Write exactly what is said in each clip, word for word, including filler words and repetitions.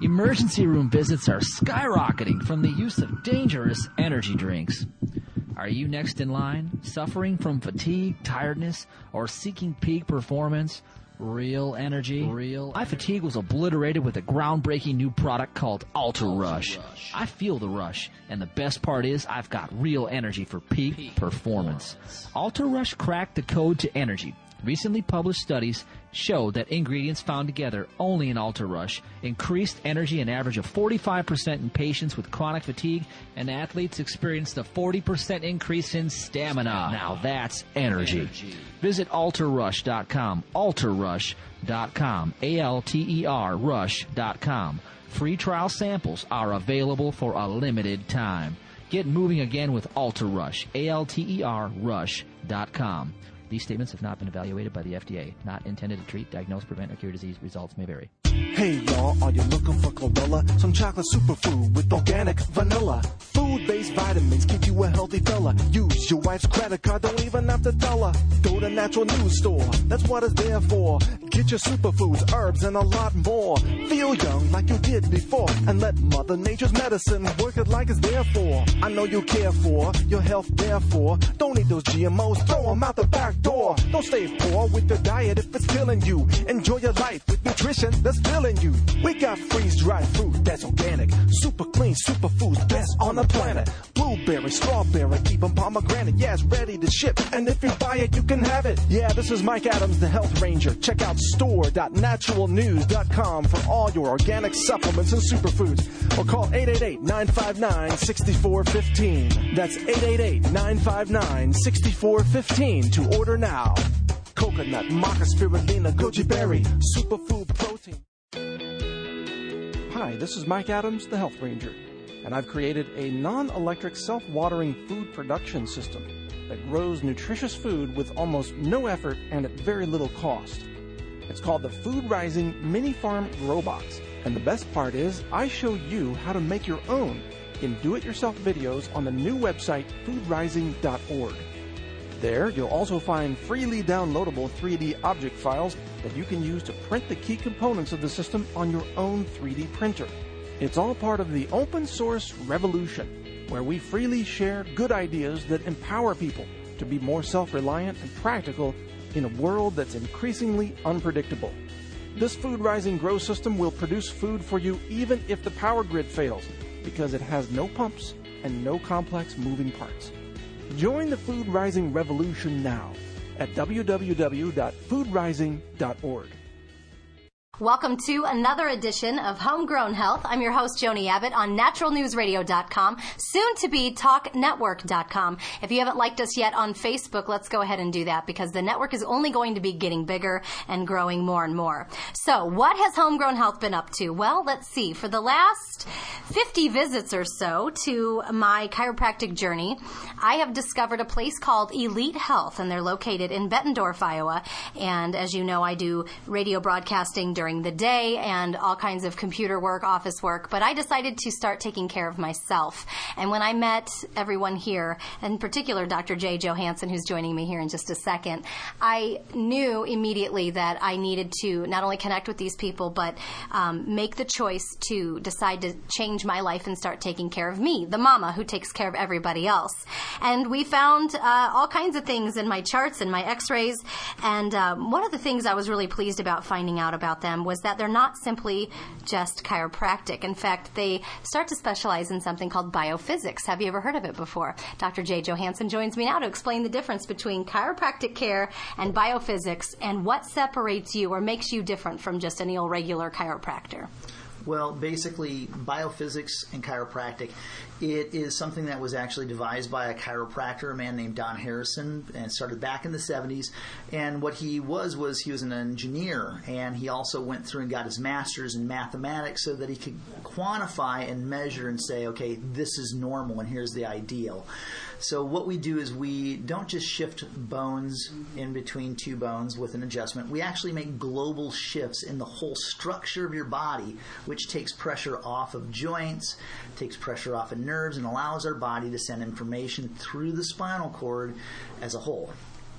Emergency room visits are skyrocketing from the use of dangerous energy drinks. Are you next in line, suffering from fatigue, tiredness, or seeking peak performance? Real energy? Real? My fatigue was obliterated with a groundbreaking new product called Ultra Rush. I feel the rush, and the best part is I've got real energy for peak, peak performance. performance. Ultra Rush cracked the code to energy. Recently published studies show that ingredients found together only in Ultra Rush increased energy an average of forty-five percent in patients with chronic fatigue, and athletes experienced a forty percent increase in stamina. Now that's energy. energy. Visit alter rush dot com, alter rush dot com, A L T E R rush dot com. Free trial samples are available for a limited time. Get moving again with Ultra Rush, A L T E R rush dot com. These statements have not been evaluated by the F D A. Not intended to treat, diagnose, prevent, or cure disease. Results may vary. Hey y'all, are you looking for chlorella? Some chocolate superfood with organic vanilla. Food-based vitamins keep you a healthy fella. Use your wife's credit card, don't even have to tell her. Go to Natural News Store, that's what it's there for. Get your superfoods, herbs, and a lot more. Feel young like you did before, and let Mother Nature's medicine work it like it's there for. I know you care for your health, therefore. Don't eat those G M Os, throw them out the back door. Don't stay poor with your diet if it's killing you. Enjoy your life with nutrition that's filling you. We got freeze-dried fruit that's organic, super clean, super foods, best on the planet. Blueberry, strawberry, even pomegranate, yeah, it's ready to ship. And if you buy it, you can have it. Yeah, this is Mike Adams, the Health Ranger. Check out store dot natural news dot com for all your organic supplements and superfoods. Or call eight eight eight, nine five nine, six four one five. That's eight eight eight, nine five nine, six four one five to order now. Coconut, maca, spirulina, goji berry, superfood protein. Hi, this is Mike Adams, the Health Ranger, and I've created a non-electric self-watering food production system that grows nutritious food with almost no effort and at very little cost. It's called the Food Rising Mini Farm Grow Box, and the best part is I show you how to make your own in do-it-yourself videos on the new website food rising dot org. There, you'll also find freely downloadable three D object files that you can use to print the key components of the system on your own three D printer. It's all part of the open source revolution, where we freely share good ideas that empower people to be more self-reliant and practical in a world that's increasingly unpredictable. This Food Rising Grow system will produce food for you even if the power grid fails, because it has no pumps and no complex moving parts. Join the Food Rising revolution now at w w w dot food rising dot org. Welcome to another edition of Homegrown Health. I'm your host, Joni Abbott, on natural news radio dot com, soon to be talk network dot com. If you haven't liked us yet on Facebook, let's go ahead and do that, because the network is only going to be getting bigger and growing more and more. So what has Homegrown Health been up to? Well, let's see. For the last fifty visits or so to my chiropractic journey, I have discovered a place called Elite Health, and they're located in Bettendorf, Iowa. And as you know, I do radio broadcasting during the day and all kinds of computer work, office work, but I decided to start taking care of myself. And when I met everyone here, in particular Doctor Jay Johansson, who's joining me here in just a second, I knew immediately that I needed to not only connect with these people, but um, make the choice to decide to change my life and start taking care of me, the mama who takes care of everybody else. And we found uh, all kinds of things in my charts and my x-rays, and um, one of the things I was really pleased about finding out about them was that they're not simply just chiropractic. In fact, they start to specialize in something called biophysics. Have you ever heard of it before? Doctor Jay Johansson joins me now to explain the difference between chiropractic care and biophysics and what separates you or makes you different from just any old regular chiropractor. Well, basically, biophysics and chiropractic, it is something that was actually devised by a chiropractor, a man named Don Harrison, and started back in the seventies. And what he was, was he was an engineer, and he also went through and got his master's in mathematics so that he could quantify and measure and say, okay, this is normal and here's the ideal. So what we do is we don't just shift bones in between two bones with an adjustment. We actually make global shifts in the whole structure of your body, which takes pressure off of joints, takes pressure off of nerves, and allows our body to send information through the spinal cord as a whole.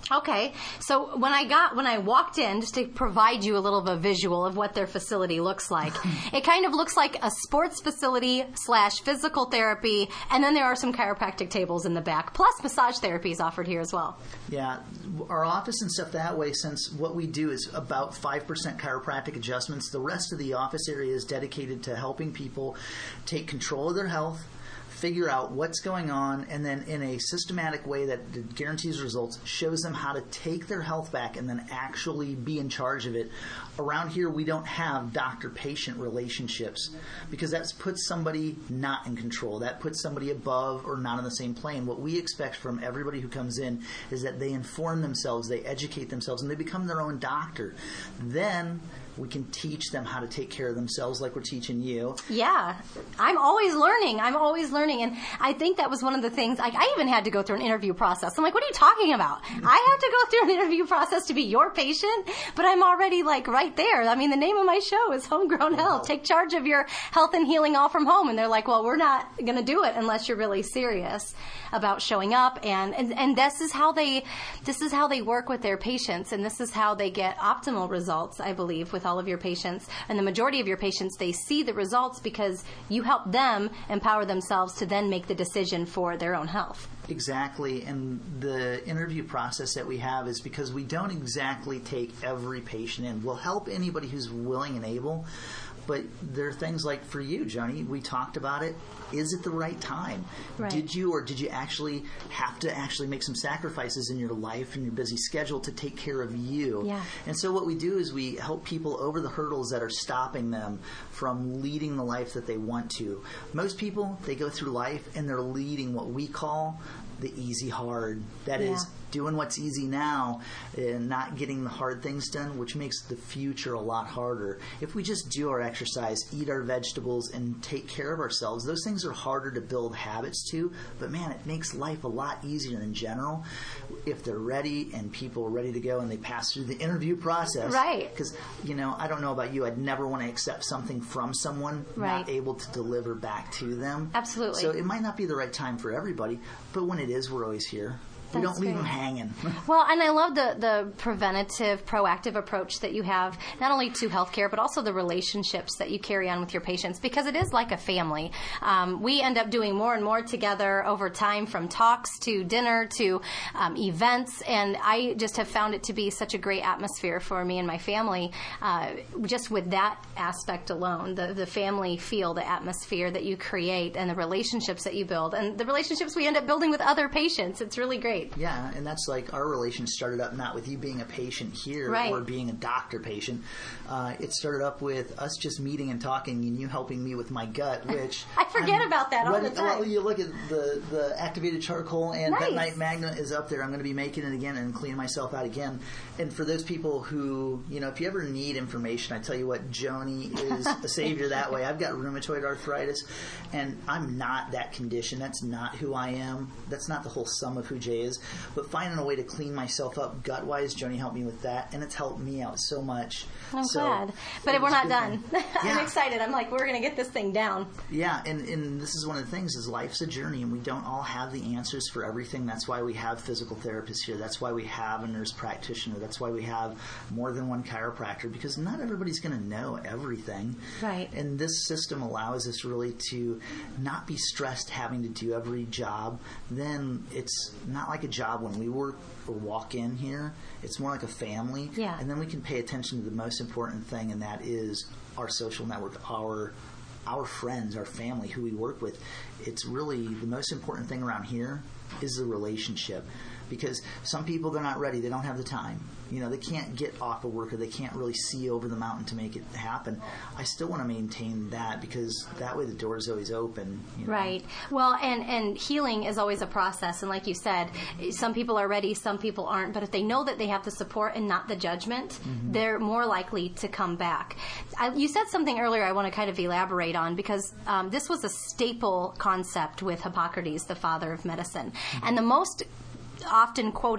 Okay, so when I got when I walked in, just to provide you a little of a visual of what their facility looks like, it kind of looks like a sports facility slash physical therapy, and then there are some chiropractic tables in the back, plus massage therapy is offered here as well. Yeah, our office and stuff that way, since what we do is about five percent chiropractic adjustments, the rest of the office area is dedicated to helping people take control of their health, figure out what's going on, and then in a systematic way that guarantees results, shows them how to take their health back and then actually be in charge of it. Around here, we don't have doctor-patient relationships because that puts somebody not in control. That puts somebody above or not on the same plane. What we expect from everybody who comes in is that they inform themselves, they educate themselves, and they become their own doctor. Then we can teach them how to take care of themselves like we're teaching you. Yeah. I'm always learning. I'm always learning. And I think that was one of the things, like, I even had to go through an interview process. I'm like, what are you talking about? I have to go through an interview process to be your patient, but I'm already, like, right there. I mean, the name of my show is Homegrown Health. Take charge of your health and healing all from home. And they're like, well, we're not going to do it unless you're really serious about showing up. And, and, and this is how they, this is how they work with their patients. And this is how they get optimal results, I believe, with all of your patients. And the majority of your patients, they see the results because you help them empower themselves to then make the decision for their own health. Exactly. And the interview process that we have is because we don't exactly take every patient in. We'll help anybody who's willing and able. But there are things like for you, Joni, we talked about it. Is it the right time? Right. Did you or did you actually have to actually make some sacrifices in your life and your busy schedule to take care of you? Yeah. And so what we do is we help people over the hurdles that are stopping them from leading the life that they want to. Most people, they go through life and they're leading what we call the easy hard. That Yeah. is doing what's easy now and not getting the hard things done, which makes the future a lot harder. If we just do our exercise, eat our vegetables, and take care of ourselves, those things are harder to build habits to, but man, it makes life a lot easier in general if they're ready and people are ready to go and they pass through the interview process. Right. Because, you know, I don't know about you, I'd never want to accept something from someone Right. not able to deliver back to them. Absolutely. So it might not be the right time for everybody, but when it is, we're always here. We That's don't leave great. them hanging. Well, and I love the, the preventative, proactive approach that you have, not only to healthcare, but also the relationships that you carry on with your patients, because it is like a family. Um, we end up doing more and more together over time, from talks to dinner to um, events, and I just have found it to be such a great atmosphere for me and my family, uh, just with that aspect alone, the, the family feel, the atmosphere that you create, and the relationships that you build, and the relationships we end up building with other patients. It's really great. Yeah, and that's like our relation started up not with you being a patient here Right. or being a doctor patient. Uh, it started up with us just meeting and talking and you helping me with my gut, which... I forget I'm about that all ready- the time. Well, you look at the, the activated charcoal and Nice. Bentonite Magna is up there. I'm going to be making it again and cleaning myself out again. And for those people who, you know, if you ever need information, I tell you what, Joni is a savior that way. I've got rheumatoid arthritis and I'm not that condition. That's not who I am. That's not the whole sum of who Jay is. But finding a way to clean myself up gut-wise, Joni helped me with that, and it's helped me out so much. I'm So glad. But it we're was a not good done. thing. I'm Yeah. excited. I'm like, we're going to get this thing down. Yeah, and, and this is one of the things is life's a journey, and we don't all have the answers for everything. That's why we have physical therapists here. That's why we have a nurse practitioner. That's why we have more than one chiropractor, because not everybody's going to know everything. Right. And this system allows us really to not be stressed having to do every job. Then it's not like a job when we work or walk in here. It's more like a family. Yeah. And then we can pay attention to the most important thing, and that is our social network, our our friends, our family, who we work with. It's really the most important thing around here is the relationship. Because some people, they're not ready. They don't have the time. You know, they can't get off of work or they can't really see over the mountain to make it happen. I still want to maintain that because that way the door is always open. You know? Right. Well, and, and healing is always a process. And like you said, some people are ready, some people aren't. But if they know that they have the support and not the judgment, mm-hmm. they're more likely to come back. I, you said something earlier I want to kind of elaborate on, because um, this was a staple concept with Hippocrates, the father of medicine. Mm-hmm. And the most often quoted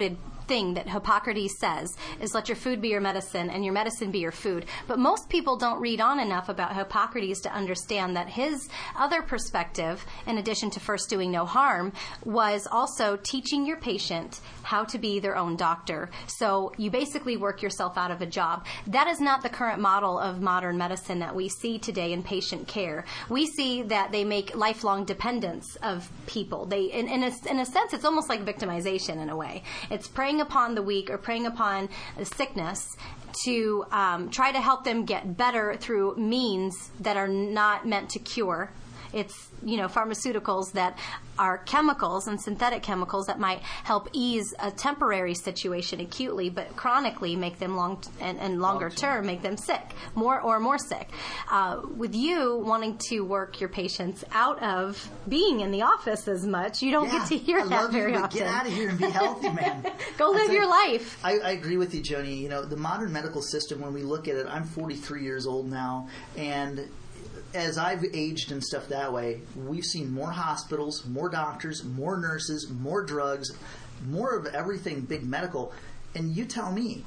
thing that Hippocrates says is let your food be your medicine and your medicine be your food. But most people don't read on enough about Hippocrates to understand that his other perspective, in addition to first doing no harm, was also teaching your patient how to be their own doctor. So you basically work yourself out of a job. That is not the current model of modern medicine that we see today in patient care. We see that they make lifelong dependence of people. They, in, in, a, in a sense, it's almost like victimization in a way. It's preying upon the weak or preying upon the sickness to um, try to help them get better through means that are not meant to cure. It's, you know, pharmaceuticals that are chemicals and synthetic chemicals that might help ease a temporary situation acutely, but chronically make them long t- and, and longer term make them sick, more or more sick. Uh, with you wanting to work your patients out of being in the office as much, you don't yeah, get to hear I that love very you, but often. Get out of here and be healthy, man. Go live your life. I, I agree with you, Joni. You know, the modern medical system, when we look at it, I'm forty-three years old now, and as I've aged and stuff that way, we've seen more hospitals, more doctors, more nurses, more drugs, more of everything big medical. And you tell me,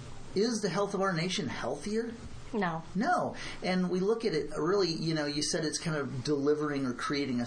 is the health of our nation healthier? No. No. And we look at it really, you know, you said it's kind of delivering or creating a,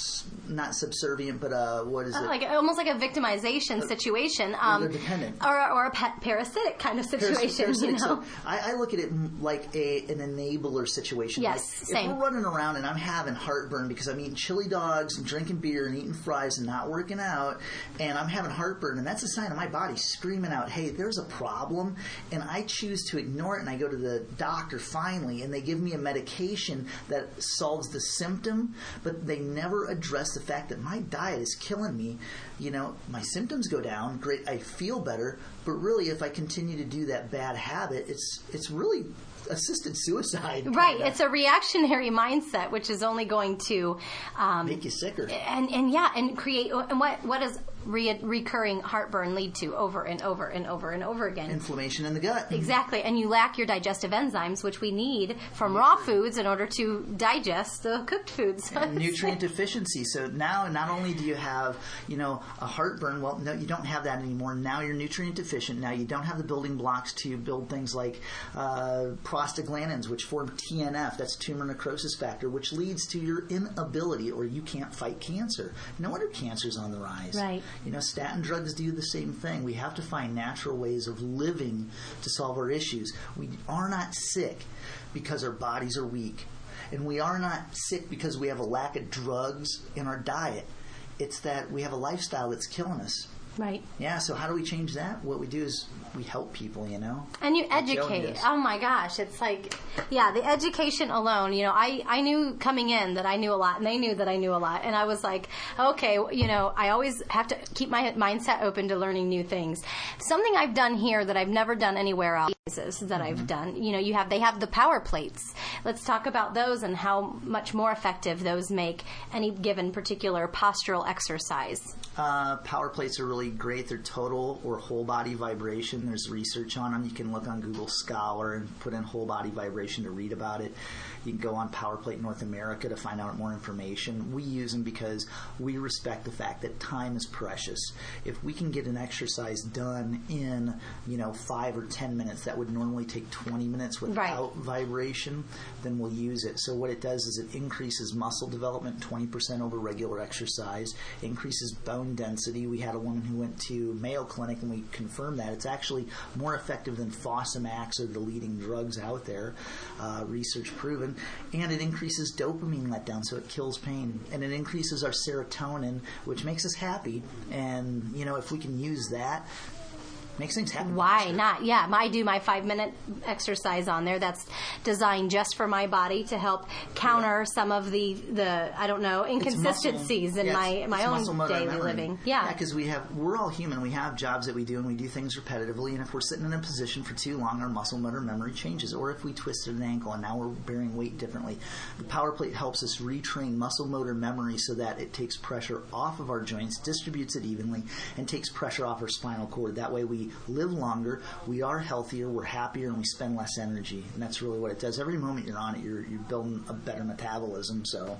not subservient, but uh, what is it? Like almost like a victimization situation. Um, they're dependent. Or, or a pa- parasitic kind of situation, Parasitic, you know? So I, I look at it like a, an enabler situation. Yes, like same. If we're running around and I'm having heartburn because I'm eating chili dogs and drinking beer and eating fries and not working out, and I'm having heartburn, and that's a sign of my body screaming out, hey, there's a problem, and I choose to ignore it, and I go to the doctor finally, and they give me a medication that solves the symptom, but they never address the fact that my diet is killing me. You know, my symptoms go down, great, I feel better, but really if I continue to do that bad habit, it's it's really assisted suicide. Right. Kinda. It's a reactionary mindset, which is only going to um, make you sicker. And and yeah, and create. And what what does re- recurring heartburn lead to over and over and over and over again? Inflammation in the gut. Exactly. And you lack your digestive enzymes, which we need from raw foods in order to digest the cooked foods. And nutrient deficiency. So now not only do you have, you know, a heartburn, well, no, you don't have that anymore. Now you're nutrient deficient. Now you don't have the building blocks to build things like uh, prostaglandins, which form T N F, that's tumor necrosis factor, which leads to your inability or you can't fight cancer. No wonder cancer's on the rise. Right. You know, statin drugs do the same thing. We have to find natural ways of living to solve our issues. We are not sick because our bodies are weak. And we are not sick because we have a lack of drugs in our diet. It's that we have a lifestyle that's killing us. Right. Yeah, so how do we change that? What we do is we help people, you know? And you Like Joni educate. does. Oh my gosh, it's like, yeah, the education alone, you know, I, I knew coming in that I knew a lot, and they knew that I knew a lot. And I was like, okay, you know, I always have to keep my mindset open to learning new things. Something I've done here that I've never done anywhere else is that Mm-hmm. I've done, you know, you have, they have the power plates. Let's talk about those and how much more effective those make any given particular postural exercise. Uh, power plates are really great. They're total or whole body vibration. There's research on them. You can look on Google Scholar and put in whole body vibration to read about it. You can go on Power Plate North America to find out more information. We use them because we respect the fact that time is precious. If we can get an exercise done in, you know, five or ten minutes, that would normally take twenty minutes without Right. vibration, then we'll use it. So what it does is it increases muscle development twenty percent over regular exercise, increases bone density. We had a woman who went to Mayo Clinic and we confirmed that. It's actually more effective than Fosamax or the leading drugs out there, uh, research proven. And it increases dopamine letdown, so it kills pain. And it increases our serotonin, which makes us happy. And, you know, if we can use that, makes things happen. Why faster. not? Yeah, I do my five minute exercise on there. That's designed just for my body to help counter Yeah. some of the, the I don't know, It's inconsistencies muscle- in yeah, my it's- my it's own muscle motor daily memory. living. Yeah. because we have we're all human. We have jobs that we do, and we do things repetitively. And if we're sitting in a position for too long, our muscle motor memory changes. Or if we twisted an ankle and now we're bearing weight differently, the power plate helps us retrain muscle motor memory so that it takes pressure off of our joints, distributes it evenly, and takes pressure off our spinal cord. That way, we live longer. We are healthier, we're happier, and we spend less energy. And that's really what it does. Every moment you're on it, you're, you're building a better metabolism. So,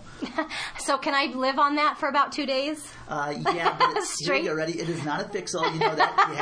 So can I live on that for about two days? uh, yeah, but it's, here Straight? we go, ready? It is not a fix-all. You know that. You have to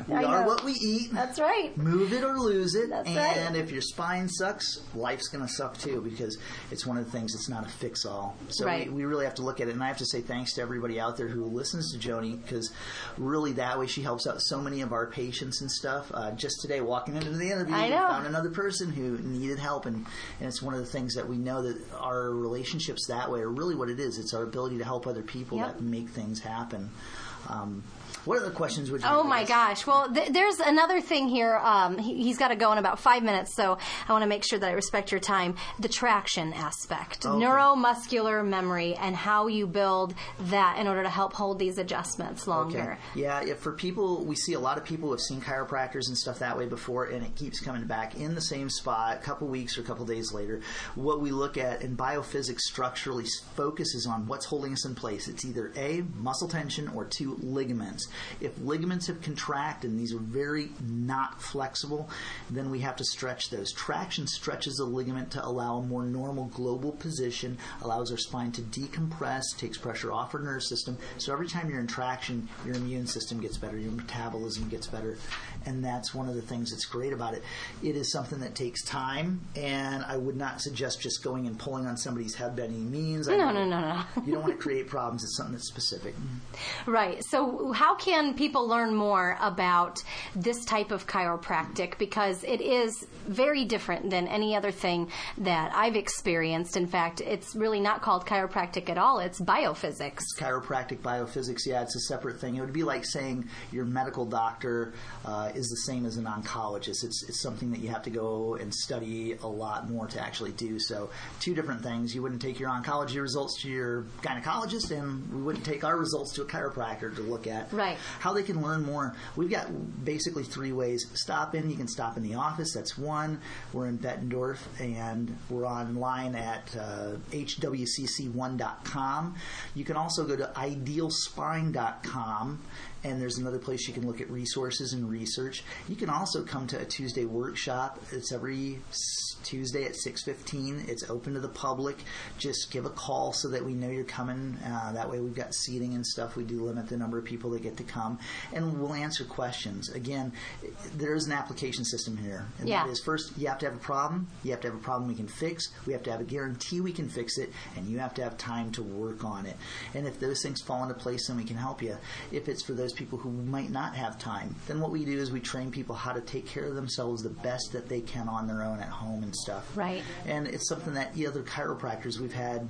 We I are know. what we eat. That's right. Move it or lose it. That's and right. if your spine sucks, life's going to suck too, because it's one of the things, it's not a fix-all. So Right. we, we really have to look at it. And I have to say thanks to everybody out there who listens to Joni, because really that way she helps out so many of our patients and stuff. Uh, just today, walking into the interview, I we know. found another person who needed help. And, and it's one of the things that we know that our relationships that way are really what it is. It's our ability to help other people Yep. that make things happen. Um, what other questions would you Oh have? my gosh! Well, th- there's another thing here. Um, he, he's got to go in about five minutes, so I want to make sure that I respect your time. The traction aspect, Okay. neuromuscular memory, and how you build that in order to help hold these adjustments longer. Okay. Yeah, if for people, we see a lot of people who have seen chiropractors and stuff that way before, and it keeps coming back in the same spot a couple weeks or a couple days later. What we look at in biophysics structurally focuses on what's holding us in place. It's either A, muscle tension, or two, ligaments. If ligaments have contracted and these are very not flexible, then we have to stretch those. Traction stretches a ligament to allow a more normal global position, allows our spine to decompress, takes pressure off our nerve system. So every time you're in traction, your immune system gets better, your metabolism gets better, and that's one of the things that's great about it. It is something that takes time, and I would not suggest just going and pulling on somebody's head by any means. I No, know no, no, no. You don't want to create problems. It's something that's specific. Right. So how can people learn more about this type of chiropractic? Because it is very different than any other thing that I've experienced. In fact, it's really not called chiropractic at all. It's biophysics. Chiropractic biophysics, yeah, it's a separate thing. It would be like saying your medical doctor uh, is the same as an oncologist. It's, it's something that you have to go and study a lot more to actually do. So two different things. You wouldn't take your oncology results to your gynecologist, and we wouldn't take our results to a chiropractor to look at. Right. How they can learn more. We've got basically three ways. Stop in. You can stop in the office. That's one. We're in Bettendorf, and we're online at uh, H W C C one dot com. You can also go to ideal spine dot com, and there's another place you can look at resources and research. You can also come to a Tuesday workshop. It's every s- Tuesday at six fifteen. It's open to the public. Just give a call so that we know you're coming. Uh, that way we've got seating and stuff. We do limit the number of people that get to come, and we'll answer questions. Again, there is an application system here. And Yeah. that is, first, you have to have a problem. You have to have a problem we can fix. We have to have a guarantee we can fix it, and you have to have time to work on it. And if those things fall into place, then we can help you. If it's for those people who might not have time, then what we do is we train people how to take care of themselves the best that they can on their own at home and stuff. Right. And it's something that the other chiropractors we've had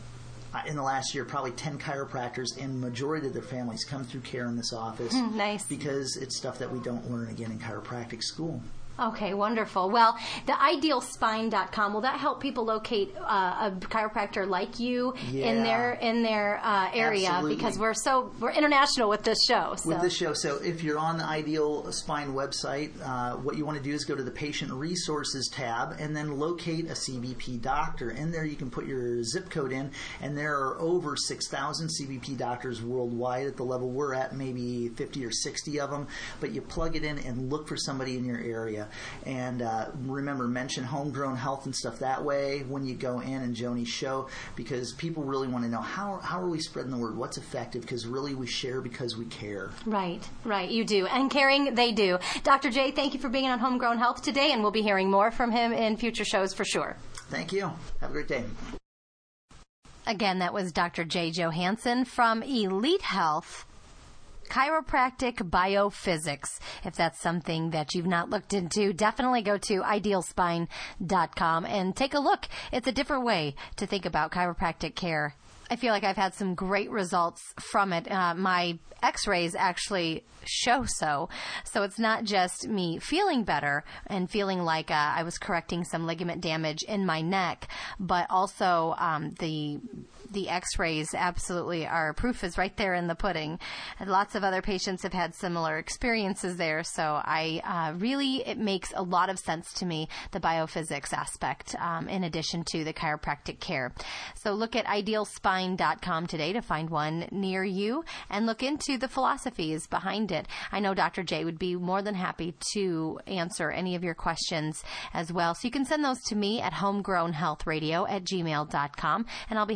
uh, in the last year, probably ten chiropractors, and majority of their families come through care in this office. Nice. Because it's stuff that we don't learn again in chiropractic school. Okay, wonderful. Well, the ideal spine dot com, will that help people locate uh, a chiropractor like you in Yeah. their in their uh, area? Absolutely. Because we're so we're international with this show. So. With this show, so if you're on the Ideal Spine website, uh, what you want to do is go to the Patient Resources tab and then locate a C B P doctor. In there, you can put your zip code in, and there are over six thousand C B P doctors worldwide at the level we're at, maybe fifty or sixty of them. But you plug it in and look for somebody in your area. And uh, remember, mention homegrown health and stuff that way when you go in and Joni's show, because people really want to know how how are we spreading the word, what's effective, because really we share because we care. Right, right, you do. And caring, they do. Doctor J, thank you for being on Homegrown Health today, and we'll be hearing more from him in future shows for sure. Thank you. Have a great day. Again, that was Doctor J Johansson from Elite Health Chiropractic Biophysics. If that's something that you've not looked into, definitely go to ideal spine dot com and take a look. It's a different way to think about chiropractic care. I feel like I've had some great results from it. Uh, my x-rays actually show so. So it's not just me feeling better and feeling like uh, I was correcting some ligament damage in my neck, but also um, the the x-rays absolutely are, proof is right there in the pudding. And lots of other patients have had similar experiences there. So I uh, really, it makes a lot of sense to me, the biophysics aspect, um, in addition to the chiropractic care. So look at ideal spine dot com today to find one near you and look into the philosophies behind it. I know Doctor J would be more than happy to answer any of your questions as well. So you can send those to me at homegrown health radio at gmail dot com, and I'll be happy to forward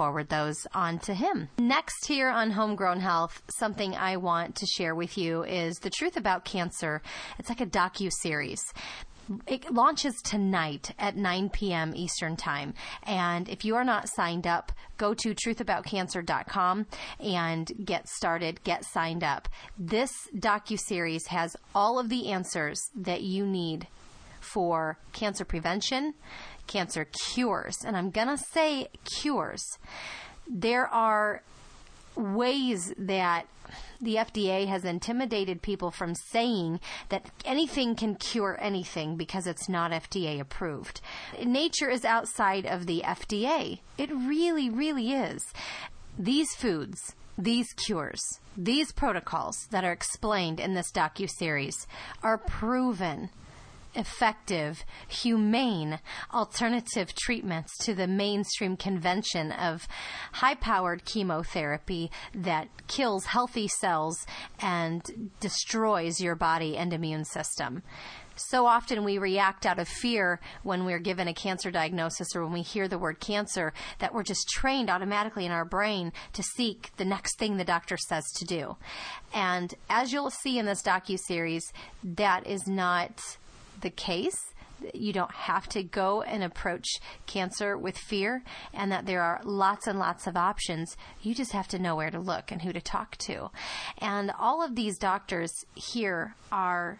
forward those on to him. Next here on Homegrown Health, something I want to share with you is The Truth About Cancer. It's like a docu-series. It launches tonight at nine p.m. Eastern Time. And if you are not signed up, go to truth about cancer dot com and get started, get signed up. This docuseries has all of the answers that you need for cancer prevention, cancer cures. And I'm going to say cures. There are ways that the F D A has intimidated people from saying that anything can cure anything because it's not F D A approved. Nature is outside of the F D A. It really, really is. These foods, these cures, these protocols that are explained in this docuseries are proven effective, humane alternative treatments to the mainstream convention of high-powered chemotherapy that kills healthy cells and destroys your body and immune system. So often we react out of fear when we're given a cancer diagnosis or when we hear the word cancer that we're just trained automatically in our brain to seek the next thing the doctor says to do. And as you'll see in this docuseries, that is not the case. You don't have to go and approach cancer with fear, and that there are lots and lots of options. You just have to know where to look and who to talk to. And all of these doctors here are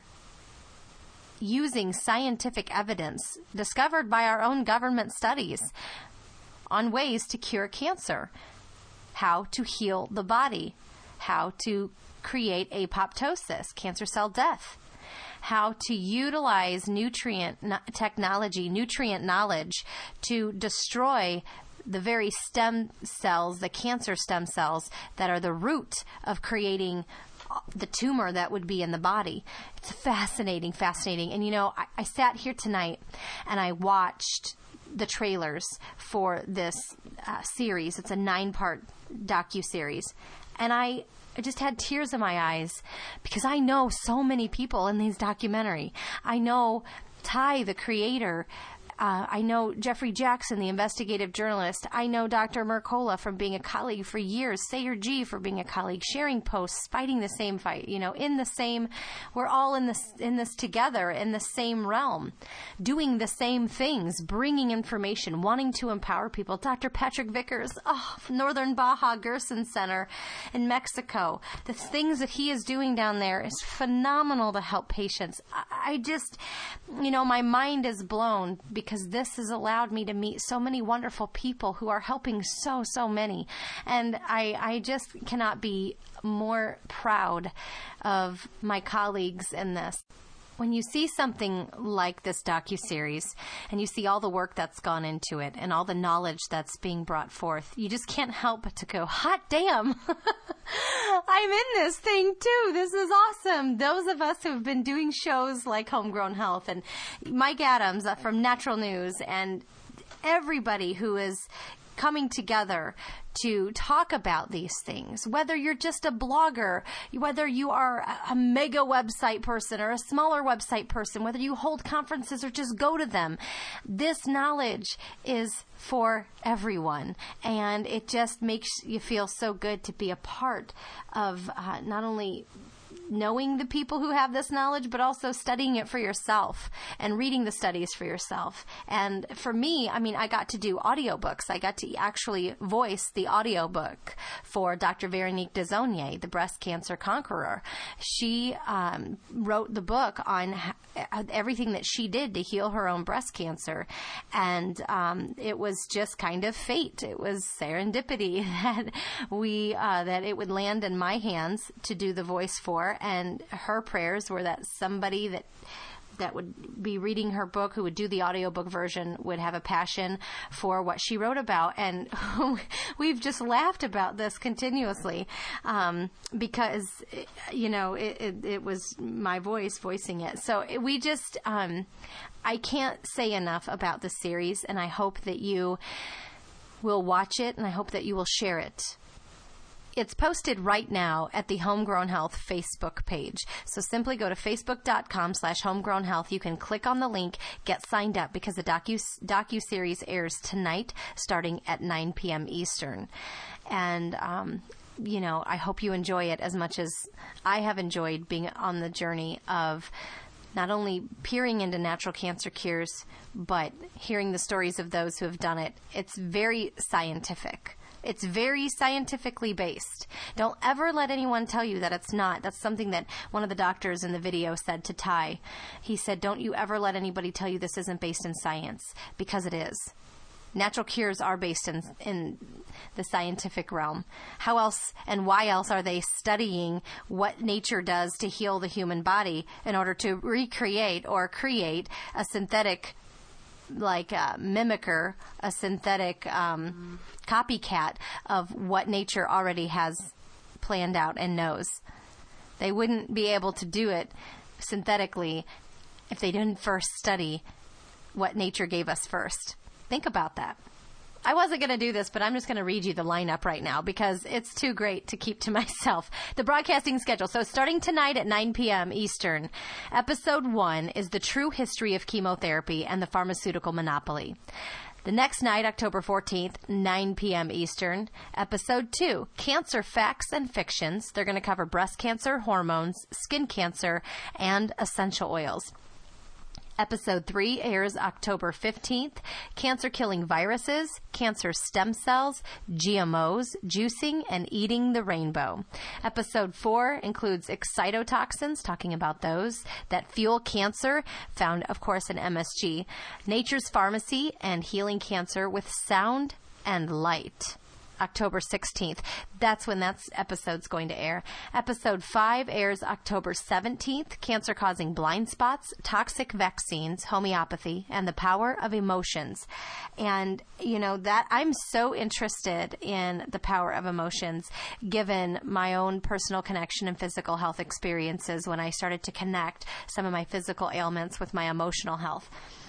using scientific evidence discovered by our own government studies on ways to cure cancer, how to heal the body, how to create apoptosis, cancer cell death, how to utilize nutrient technology, nutrient knowledge to destroy the very stem cells, the cancer stem cells that are the root of creating the tumor that would be in the body. It's fascinating, fascinating. And, you know, I, I sat here tonight and I watched the trailers for this uh, series. It's a nine-part docu-series. And I... I just had tears in my eyes because I know so many people in these documentary. I know Ty, the creator. Uh, I know Jeffrey Jackson, the investigative journalist. I know Doctor Mercola from being a colleague for years. Sayer G for being a colleague, sharing posts, fighting the same fight, you know, in the same, we're all in this, in this together, in the same realm, doing the same things, bringing information, wanting to empower people. Doctor Patrick Vickers, oh, Northern Baja Gerson Center in Mexico. The things that he is doing down there is phenomenal to help patients. I, I just, you know, my mind is blown because because this has allowed me to meet so many wonderful people who are helping so, so many. And I, I just cannot be more proud of my colleagues in this. When you see something like this docuseries and you see all the work that's gone into it and all the knowledge that's being brought forth, you just can't help but to go, hot damn, I'm in this thing too. This is awesome. Those of us who have been doing shows like Homegrown Health and Mike Adams from Natural News and everybody who is coming together to talk about these things, whether you're just a blogger, whether you are a mega website person or a smaller website person, whether you hold conferences or just go to them, this knowledge is for everyone. And it just makes you feel so good to be a part of uh, not only knowing the people who have this knowledge, but also studying it for yourself and reading the studies for yourself. And for me, I mean, I got to do audiobooks. I got to actually voice the audiobook for Doctor Veronique Desaulniers, the breast cancer conqueror. She um, wrote the book on everything that she did to heal her own breast cancer. And um, it was just kind of fate. It was serendipity that we, uh, that it would land in my hands to do the voice for. And her prayers were that somebody that that would be reading her book, who would do the audiobook version, would have a passion for what she wrote about. And we've just laughed about this continuously um, because, you know, it, it, it was my voice voicing it. So we just, um, I can't say enough about the series, and I hope that you will watch it, and I hope that you will share it. It's posted right now at the Homegrown Health Facebook page. So simply go to facebook.com slash homegrown health. You can click on the link, get signed up, because the docu docu-series airs tonight starting at nine p.m. Eastern. And, um, you know, I hope you enjoy it as much as I have enjoyed being on the journey of not only peering into natural cancer cures, but hearing the stories of those who have done it. It's very scientific. It's very scientifically based. Don't ever let anyone tell you that it's not. That's something that one of the doctors in the video said to Ty. He said, don't you ever let anybody tell you this isn't based in science, because it is. Natural cures are based in, in the scientific realm. How else and why else are they studying what nature does to heal the human body in order to recreate or create a synthetic like a mimicker, a synthetic um, mm-hmm. copycat of what nature already has planned out and knows? They wouldn't be able to do it synthetically if they didn't first study what nature gave us first. Think about that. I wasn't going to do this, but I'm just going to read you the lineup right now because it's too great to keep to myself. The broadcasting schedule. So starting tonight at nine p.m. Eastern, episode one is The True History of Chemotherapy and the Pharmaceutical Monopoly. The next night, October fourteenth, nine p.m. Eastern, episode two, Cancer Facts and Fictions. They're going to cover breast cancer, hormones, skin cancer, and essential oils. Episode three airs October fifteenth, Cancer-Killing Viruses, Cancer Stem Cells, G M Os, Juicing, and Eating the Rainbow. Episode four includes excitotoxins, talking about those that fuel cancer, found, of course, in M S G, Nature's Pharmacy, and Healing Cancer with Sound and Light. October sixteenth. That's when that episode's going to air. Episode five airs October seventeenth, Cancer-Causing Blind Spots, Toxic Vaccines, Homeopathy, and the Power of Emotions. And, you know, that I'm so interested in the power of emotions, given my own personal connection and physical health experiences when I started to connect some of my physical ailments with my emotional health.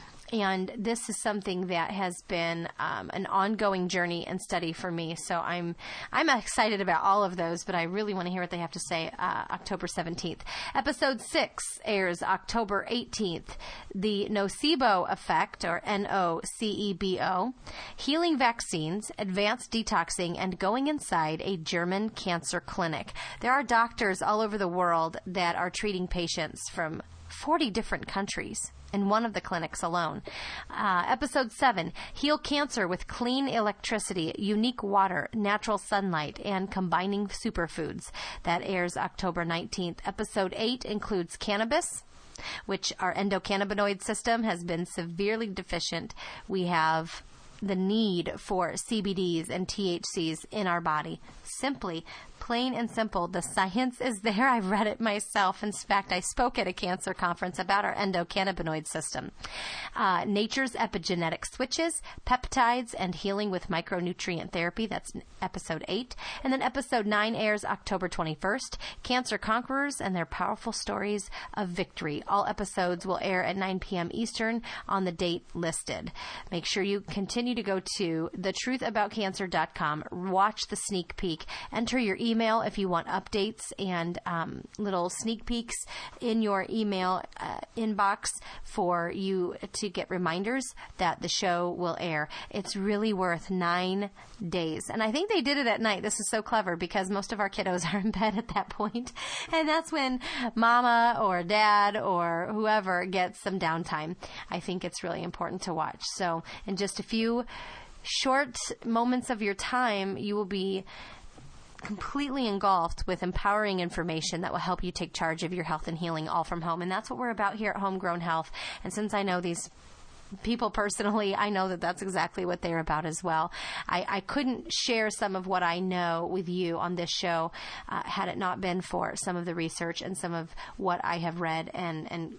And this is something that has been um, an ongoing journey and study for me. So I'm I'm excited about all of those, but I really want to hear what they have to say uh, October seventeenth. Episode six airs October eighteenth. The Nocebo Effect, or N O C E B O, Healing Vaccines, Advanced Detoxing, and Going Inside a German Cancer Clinic. There are doctors all over the world that are treating patients from forty different countries in one of the clinics alone. Uh, episode seven, Heal Cancer with Clean Electricity, Unique Water, Natural Sunlight, and Combining Superfoods. That airs October nineteenth. Episode eight includes cannabis, which our endocannabinoid system has been severely deficient. We have the need for C B Ds and T H Cs in our body. Simply, plain and simple, the science is there. I've read it myself. In fact, I spoke at a cancer conference about our endocannabinoid system. Uh, Nature's Epigenetic Switches, Peptides, and Healing with Micronutrient Therapy. That's episode eight. And then episode nine airs October twenty-first, Cancer Conquerors and Their Powerful Stories of Victory. All episodes will air at nine p.m. Eastern on the date listed. Make sure you continue to go to the truth about cancer dot com, watch the sneak peek, enter your email if you want updates and um, little sneak peeks in your email uh, inbox for you to get reminders that the show will air. It's really worth nine days. And I think they did it at night. This is so clever because most of our kiddos are in bed at that point. And that's when mama or dad or whoever gets some downtime. I think it's really important to watch. So in just a few short moments of your time, you will be completely engulfed with empowering information that will help you take charge of your health and healing all from home. And that's what we're about here at Homegrown Health. And since I know these people personally, I know that that's exactly what they're about as well. I, I couldn't share some of what I know with you on this show uh, had it not been for some of the research and some of what I have read and, and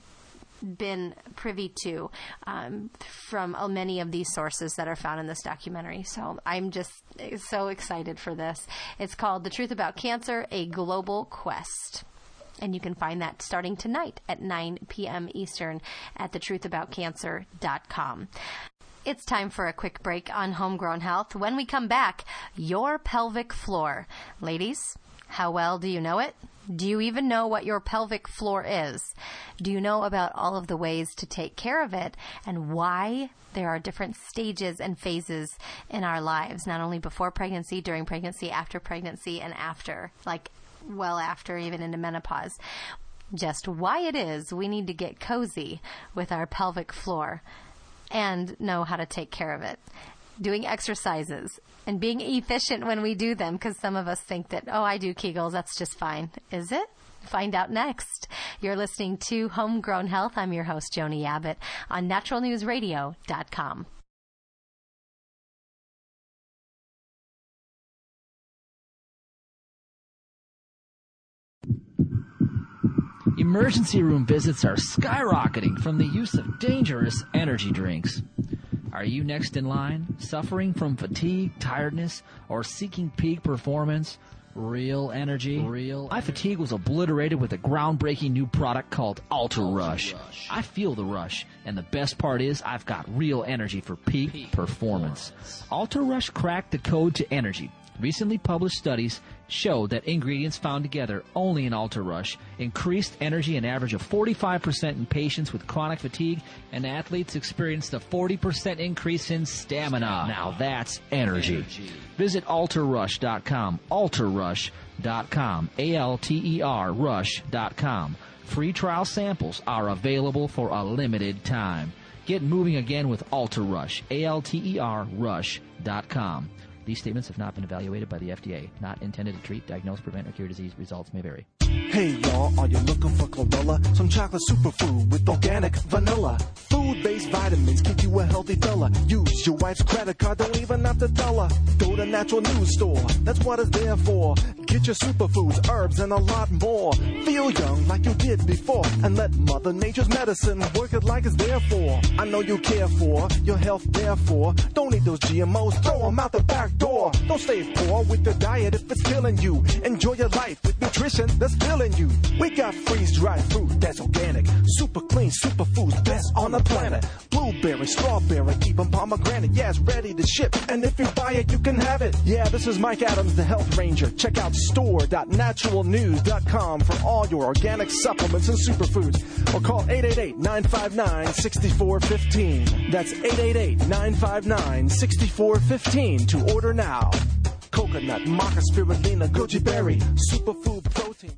been privy to um, from uh, many of these sources that are found in this documentary. So I'm just so excited for this. It's called The Truth About Cancer, A Global Quest. And you can find that starting tonight at nine p.m. Eastern at the truth about cancer dot com. It's time for a quick break on Homegrown Health. When we come back, your pelvic floor. Ladies, how well do you know it? Do you even know what your pelvic floor is? Do you know about all of the ways to take care of it and why there are different stages and phases in our lives, not only before pregnancy, during pregnancy, after pregnancy, and after, like well after, even into menopause? Just why it is we need to get cozy with our pelvic floor and know how to take care of it. Doing exercises and being efficient when we do them, because some of us think that, oh, I do Kegels, that's just fine. Is it? Find out next. You're listening to Homegrown Health. I'm your host, Joni Abbott, on natural news radio dot com. Emergency room visits are skyrocketing from the use of dangerous energy drinks. Are you next in line, suffering from fatigue, tiredness, or seeking peak performance? Real energy? Real. My fatigue was obliterated with a groundbreaking new product called Ultra Rush. Rush. I feel the rush, and the best part is I've got real energy for peak, peak performance. performance. Ultra Rush cracked the code to energy. Recently published studies show that ingredients found together only in Ultra Rush increased energy an average of forty-five percent in patients with chronic fatigue, and athletes experienced a forty percent increase in stamina. Now that's energy. energy. Visit Ultra Rush dot com, Ultra Rush dot com, A L T E R Rush dot com. Free trial samples are available for a limited time. Get moving again with Ultra Rush, A L T E R Rush dot com. These statements have not been evaluated by the F D A. Not intended to treat, diagnose, prevent, or cure disease. Results may vary. Hey y'all, are you looking for chlorella? Some chocolate superfood with organic vanilla. Food-based vitamins keep you a healthy fella. Use your wife's credit card, don't even have to tell her. Go to Natural News Store, that's what it's there for. Get your superfoods, herbs, and a lot more. Feel young like you did before, and let Mother Nature's medicine work it like it's there for. I know you care for your health, therefore. Don't eat those G M Os, throw them out the back door. Don't stay poor with the diet if it's killing you. Enjoy your life with nutrition that's filling you. We got freeze-dried fruit that's organic, super clean, superfoods, best on the planet. Blueberry, strawberry, even pomegranate, yeah, it's ready to ship. And if you buy it, you can have it. Yeah, this is Mike Adams, the Health Ranger. Check out store dot natural news dot com for all your organic supplements and superfoods. Or call eight eight eight, nine five nine, six four one five. That's eight eight eight, nine five nine, six four one five to order now. Coconut, maca, spirulina, goji berry, superfood protein.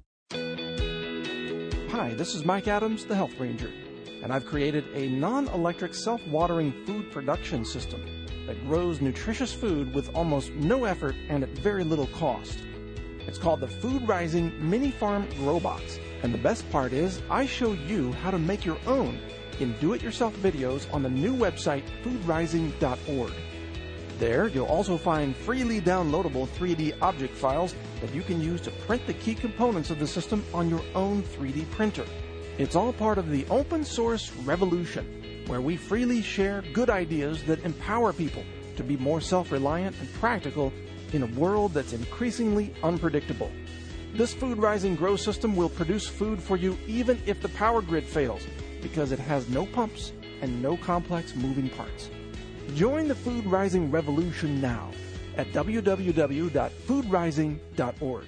Hi, this is Mike Adams, the Health Ranger, and I've created a non-electric self-watering food production system that grows nutritious food with almost no effort and at very little cost. It's called the Food Rising Mini Farm Grow Box, and the best part is I show you how to make your own in do-it-yourself videos on the new website food rising dot org. There, you'll also find freely downloadable three D object files that you can use to print the key components of the system on your own three D printer. It's all part of the open source revolution, where we freely share good ideas that empower people to be more self-reliant and practical in a world that's increasingly unpredictable. This Food Rising Grow system will produce food for you even if the power grid fails, because it has no pumps and no complex moving parts. Join the Food Rising revolution now at w w w dot food rising dot org.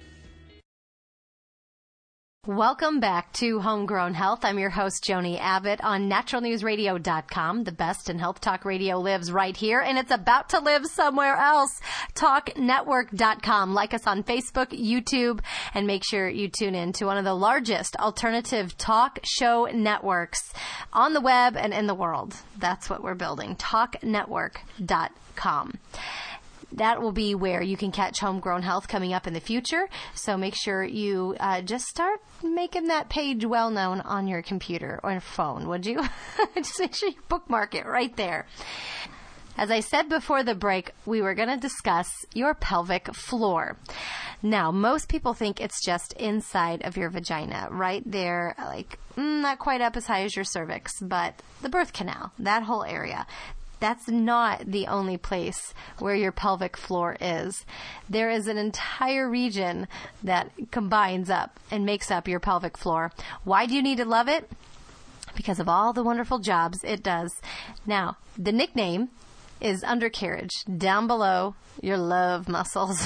Welcome back to Homegrown Health. I'm your host, Joni Abbott, on natural news radio dot com. The best in health talk radio lives right here, and it's about to live somewhere else. talk network dot com. Like us on Facebook, YouTube, and make sure you tune in to one of the largest alternative talk show networks on the web and in the world. That's what we're building. talk network dot com. That will be where you can catch Homegrown Health coming up in the future. So make sure you uh, just start making that page well known on your computer or phone, would you? Just make sure you bookmark it right there. As I said before the break, we were going to discuss your pelvic floor. Now, most people think it's just inside of your vagina, right there, like mm, not quite up as high as your cervix, but the birth canal, that whole area. That's not the only place where your pelvic floor is. There is an entire region that combines up and makes up your pelvic floor. Why do you need to love it? because of all the wonderful jobs it does. Now, the nickname is undercarriage, down below your love muscles.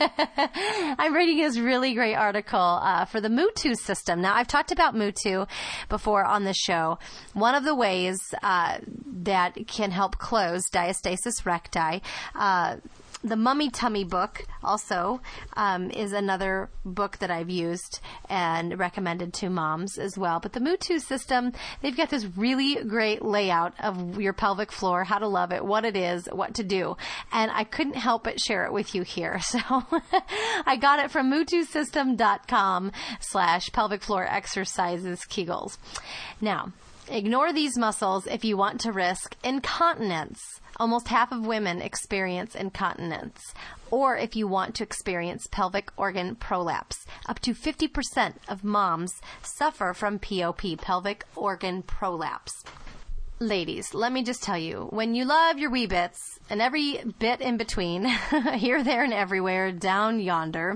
I'm reading this really great article uh, for the Mutu system. Now, I've talked about Mutu before on the show. One of the ways uh, that can help close diastasis recti, uh, the Mummy Tummy book also um, is another book that I've used and recommended to moms as well. But the Mutu system, they've got this really great layout of your pelvic floor, how to love it, what it is, what to do. And I couldn't help but share it with you here. So I got it from mutusystem.com slash pelvic floor exercises Kegels. Now, ignore these muscles if you want to risk incontinence. Almost half of women experience incontinence. Or if you want to experience pelvic organ prolapse. Up to fifty percent of moms suffer from P O P, pelvic organ prolapse. Ladies, let me just tell you, when you love your wee bits, and every bit in between, here, there, and everywhere, down yonder,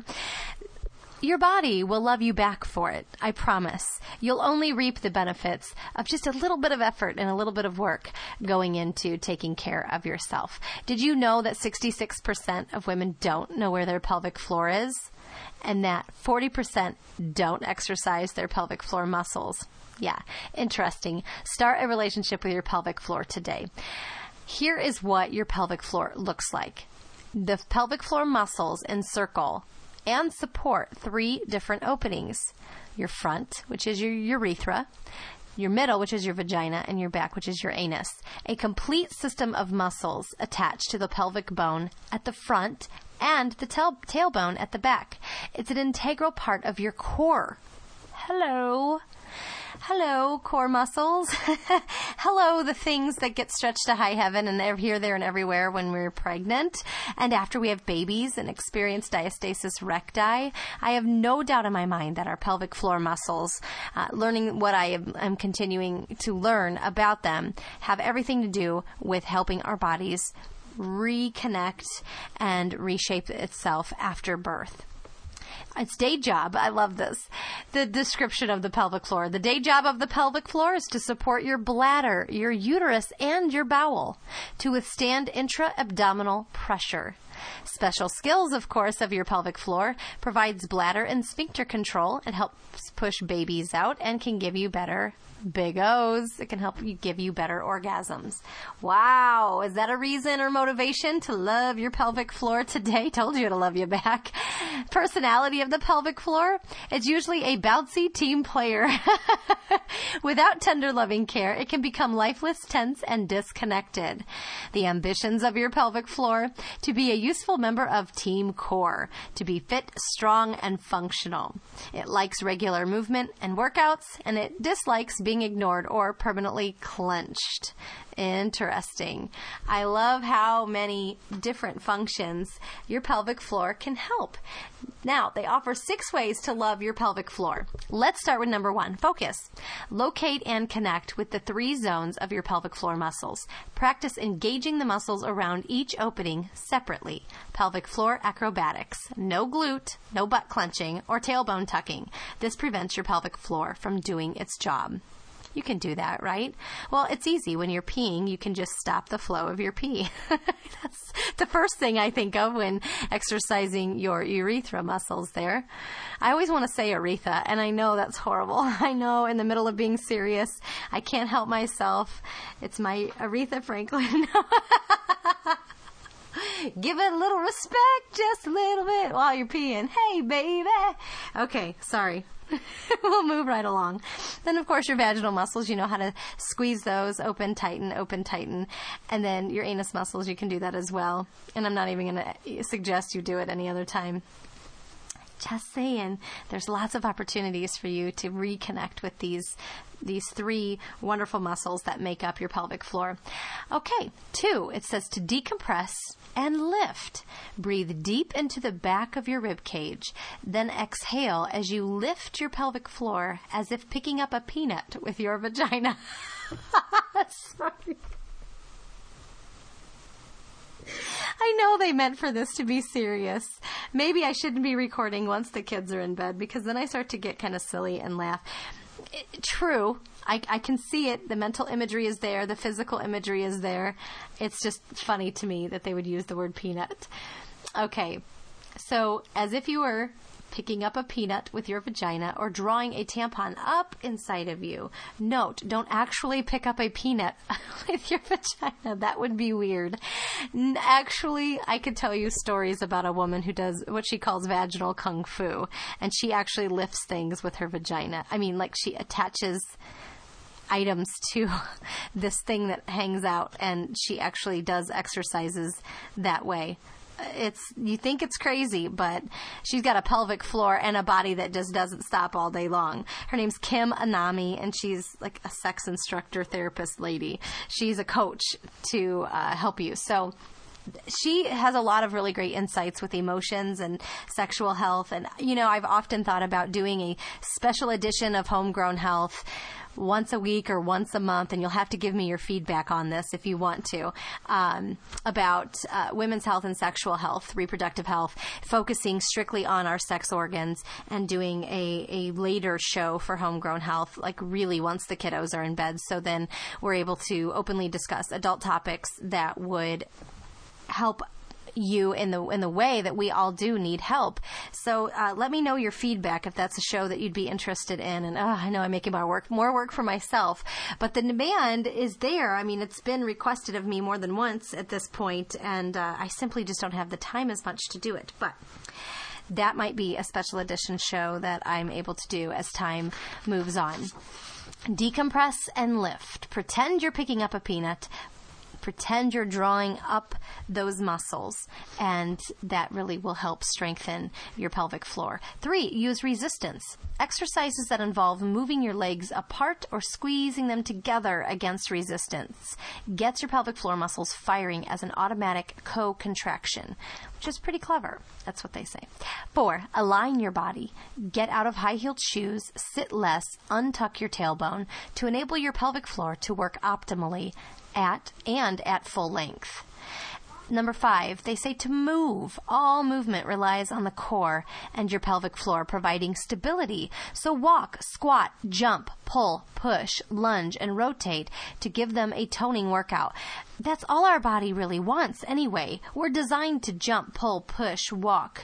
your body will love you back for it. I promise. You'll only reap the benefits of just a little bit of effort and a little bit of work going into taking care of yourself. Did you know that sixty-six percent of women don't know where their pelvic floor is? And that forty percent don't exercise their pelvic floor muscles? Yeah, interesting. Start a relationship with your pelvic floor today. Here is what your pelvic floor looks like. The pelvic floor muscles encircle and support three different openings. Your front, which is your urethra, your middle, which is your vagina, and your back, which is your anus. A complete system of muscles attached to the pelvic bone at the front and the tail- tailbone at the back. It's an integral part of your core. Hello. Hello, core muscles. Hello, the things that get stretched to high heaven and they're here, there, and everywhere when we're pregnant and after we have babies and experience diastasis recti. I have no doubt in my mind that our pelvic floor muscles, uh, learning what I am, am continuing to learn about them, have everything to do with helping our bodies reconnect and reshape itself after birth. Its day job, I love this, the description of the pelvic floor. The day job of the pelvic floor is to support your bladder, your uterus, and your bowel to withstand intra-abdominal pressure. Special skills, of course, of your pelvic floor provides bladder and sphincter control. It helps push babies out and can give you better big O's. It can help you give you better orgasms. Wow. Is that a reason or motivation to love your pelvic floor today? Told you to love you back. Personality of the pelvic floor. It's usually a bouncy team player. Without tender loving care, it can become lifeless, tense, and disconnected. The ambitions of your pelvic floor: to be a useful member of Team Core, to be fit, strong, and functional. It likes regular movement and workouts, and it dislikes being ignored or permanently clenched. Interesting. I love how many different functions your pelvic floor can help. Now, they offer six ways to love your pelvic floor. Let's start with number one, focus. Locate and connect with the three zones of your pelvic floor muscles. Practice engaging the muscles around each opening separately. Pelvic floor acrobatics. No glute, no butt clenching, or tailbone tucking. This prevents your pelvic floor from doing its job. You can do that, right? Well, it's easy. When you're peeing, you can just stop the flow of your pee. That's the first thing I think of when exercising your urethra muscles there. I always want to say urethra, and I know that's horrible. I know in the middle of being serious, I can't help myself. It's my Aretha Franklin. Give it a little respect, just a little bit while you're peeing. Hey, baby. Okay, sorry. We'll move right along. Then, of course, your vaginal muscles, you know how to squeeze those, open, tighten, open, tighten. And then your anus muscles, you can do that as well. And I'm not even going to suggest you do it any other time. Just saying, there's lots of opportunities for you to reconnect with these these three wonderful muscles that make up your pelvic floor. Okay, two, it says to decompress and lift. Breathe deep into the back of your rib cage, then exhale as you lift your pelvic floor as if picking up a peanut with your vagina. Sorry. I know they meant for this to be serious. Maybe I shouldn't be recording once the kids are in bed, because then I start to get kind of silly and laugh. it, true. I, I can see it. The mental imagery is there. The physical imagery is there. It's just funny to me that they would use the word peanut. Okay. So as if you were picking up a peanut with your vagina or drawing a tampon up inside of you. Note, don't actually pick up a peanut with your vagina. That would be weird. Actually, I could tell you stories about a woman who does what she calls vaginal kung fu, and she actually lifts things with her vagina. I mean, like she attaches items to this thing that hangs out, and she actually does exercises that way. It's, you think it's crazy, but she's got a pelvic floor and a body that just doesn't stop all day long. Her name's Kim Anami, and she's like a sex instructor, therapist lady. She's a coach to uh, help you. So she has a lot of really great insights with emotions and sexual health. And, you know, I've often thought about doing a special edition of Homegrown Health once a week or once a month, and you'll have to give me your feedback on this if you want to, um, about uh, women's health and sexual health, reproductive health, focusing strictly on our sex organs, and doing a, a later show for Homegrown Health, like really once the kiddos are in bed, so then we're able to openly discuss adult topics that would help you in the in the way that we all do need help. So uh, let me know your feedback if that's a show that you'd be interested in. And oh, I know I'm making more work more work for myself, but the demand is there. I mean, it's been requested of me more than once at this point, and uh, I simply just don't have the time as much to do it. But that might be a special edition show that I'm able to do as time moves on. Decompress and lift. Pretend you're picking up a peanut. Pretend you're drawing up those muscles, and that really will help strengthen your pelvic floor. Three, use resistance. Exercises that involve moving your legs apart or squeezing them together against resistance gets your pelvic floor muscles firing as an automatic co-contraction, which is pretty clever. That's what they say. Four, align your body. Get out of high-heeled shoes, sit less, untuck your tailbone to enable your pelvic floor to work optimally at and at full length. Number five, they say to move. All movement relies on the core and your pelvic floor providing stability. So walk, squat, jump, pull, push, lunge, and rotate to give them a toning workout. That's all our body really wants anyway. We're designed to jump, pull, push, walk,